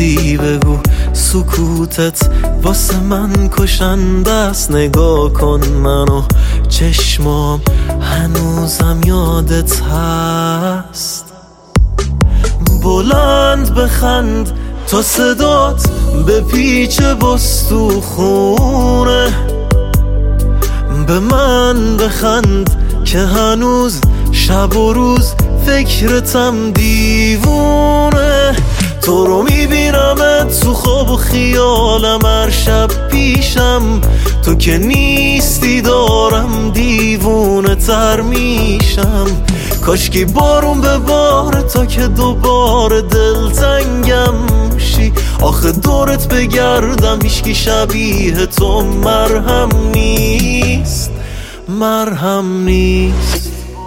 چیزی بگو، سکوتت واسه من کشنده است. نگاه کن منو، چشمام هنوزم یادت هست. بلند بخند تا صدات به پیچ بستو خونه. به من بخند که هنوز شب و روز فکرتم دیوونه. تو رو میبینمت تو خواب و خیالم، هر شب پیشم تو که نیستی دارم دیوونه تر میشم. کاشکی بارون به بار تا که دوباره دلتنگم شی. آخه دورت بگردم هیچکی شبیه تو مرهم نیست، مرهم نیست.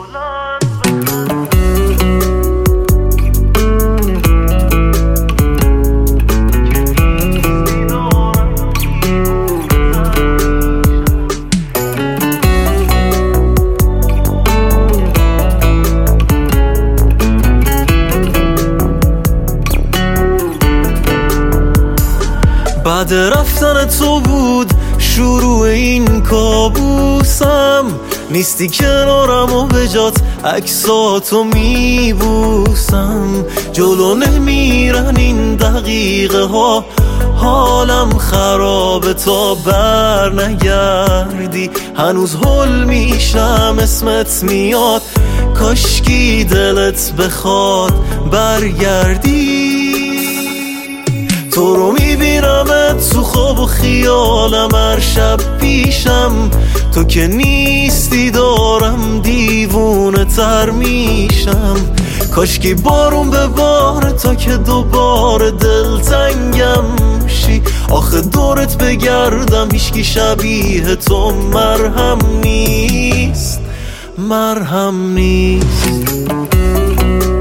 بعد رفتن تو بود شروع این کابوسم. نیستی کنارم و به جات عکساتو میبوسم. جلو نمیرن این دقیقه ها، حالم خرابه تا بر نگردی. هنوز هول میشم اسمت میاد، کاشکی دلت بخواد برگردی. تو رو میبینمت تو خواب و خیالم، هر شب پیشم تو که نیستی دارم دیوونه تر میشم. کاشکی بارون به بار تا که دوباره دلتنگم شی. آخه دورت بگردم هیچکی شبیه تو مرهم نیست، مرهم نیست.